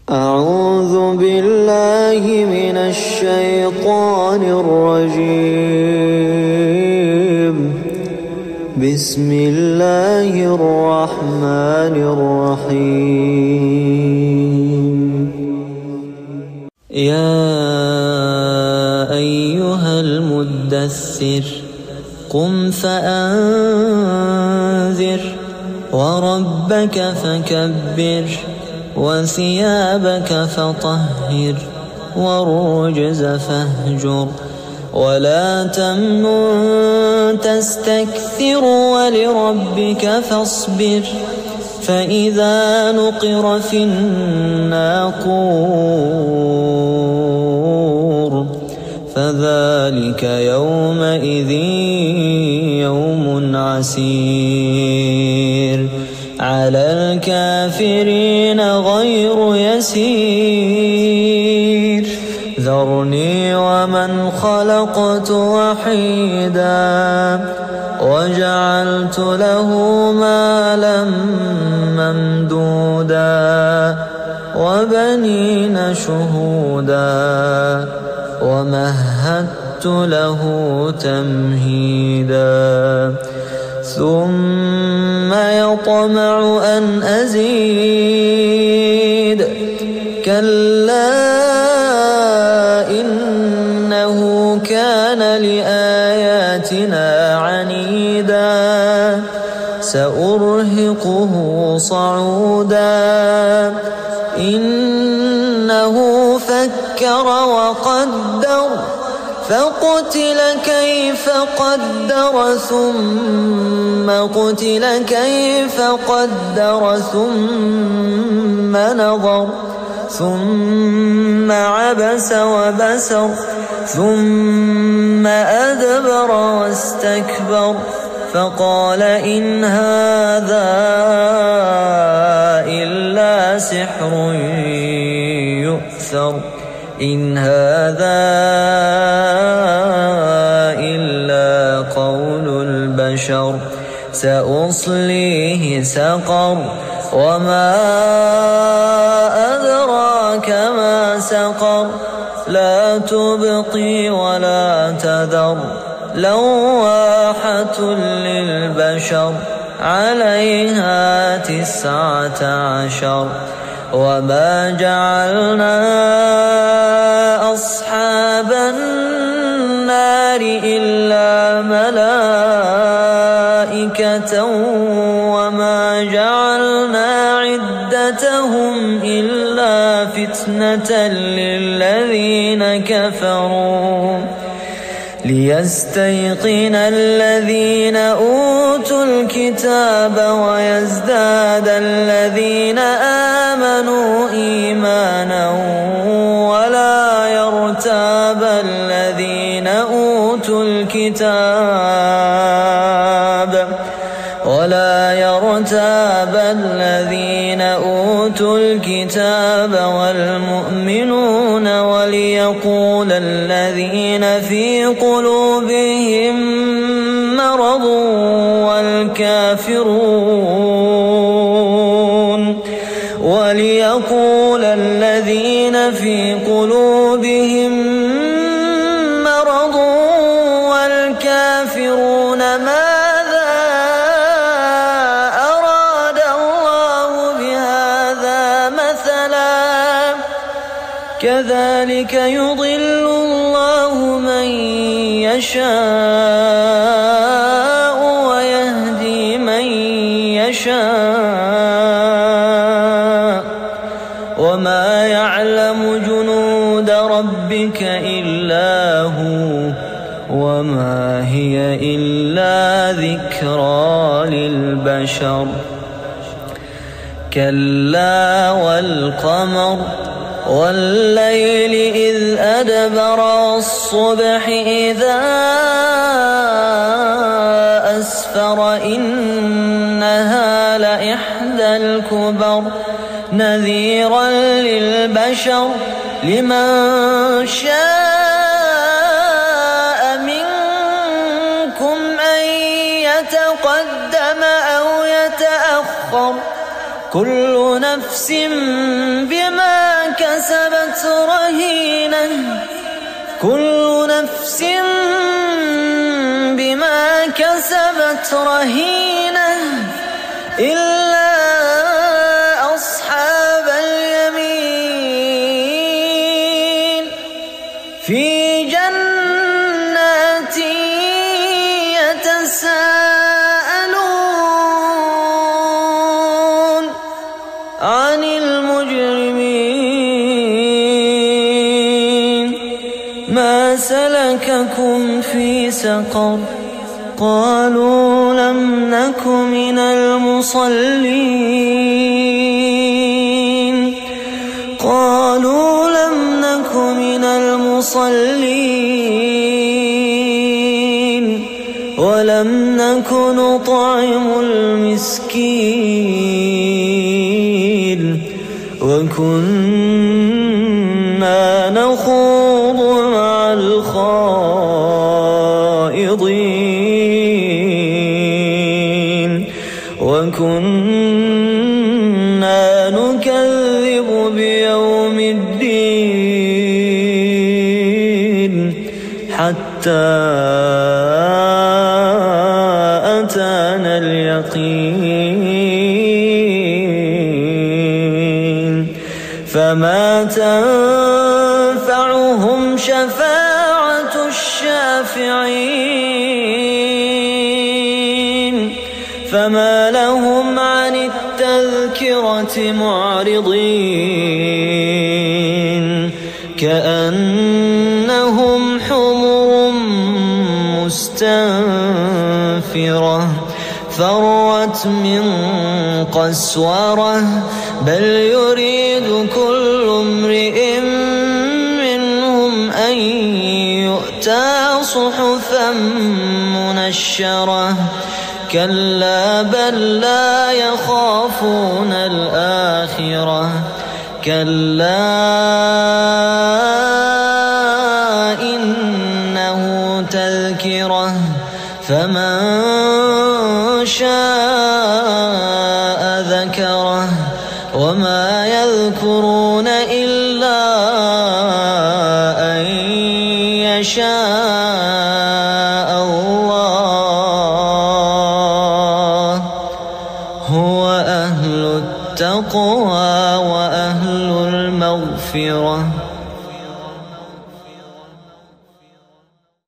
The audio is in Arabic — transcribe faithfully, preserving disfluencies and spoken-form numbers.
أعوذ بالله من الشيطان الرجيم. بسم الله الرحمن الرحيم. يا أيها المدثر قم فأنذر وربك فكبر وثيابك فطهر والرجز فاهجر ولا تمنن تستكثر ولربك فاصبر فإذا نقر في الناقور فذلك يومئذ يوم عسير على الكافرين غير يسير. ذرني ومن خلقت وحيدا وجعلت له مالا ممدودا وبنين شهودا ومهدت له تمهيدا ثم يطمع أن أزيد كلا إنه كان لآياتنا عنيدا سأرهقه صعودا إنه فكر وقدر فقتل كيف قدر ثم قتل كيف قدر ثم نظر ثم عبس وبسر ثم أدبر واستكبر فقال إن هذا إلا سحر يؤثر إن هذا إلا قول البشر سأصليه سقر وما أدراك ما سقر لا تبقي ولا تذر لواحة للبشر عليها تسعة عشر وما جعلنا أصحاب النار إلا ملائكة وما جعلنا عدتهم إلا فتنة للذين كفروا ليستيقن الذين أوتوا الكتاب ويزداد الذين آمنوا إيمانا ولا يرتاب الذين أوتوا الكتاب ولا يرتاب الذين أوتوا الكتاب والمؤمنون وليقول الذين في قلوبهم مرض والكافرون وليقول الذين في قلوبهم مرض والكافرون ماذا أراد الله بهذا مثلا كذلك يضل الله من يشاء ويهدي من يشاء وما يعلم جنود ربك إلا هو وما هي إلا ذكرى للبشر كلا والقمر والليل إذ أدبر والصبح إذا أسفر إنها لإحدى الكبر نذيرا للبشر لمن شاء منكم أن يتقدم أو يتأخر كل نفس بما كسبت رهينة كل نفس بما كسبت رهينة إلا أصحاب اليمين في جنات يتساءلون عن المجرمين ما سلككم في سقر قالوا لم نك من المصلين قالوا لم نك من المصلين ولم نك نطعم المسكين وكنا نخوض مع الخائضين وكنا نكذب بيوم الدين حتى أتانا اليقين فما تنفعهم شفاعة الشافعين فما لهم عن التذكرة معرضين كأنهم حمر مستنفرة فرت من قسورة بل يريد كل امرئ منهم أن يؤتى صحفا منشرة كلا بل لا يخافون الآخرة كلا إنه تذكرة فمن شاء ذكره وما يذكرون إلا أن يشاء الله هو أهل التقوى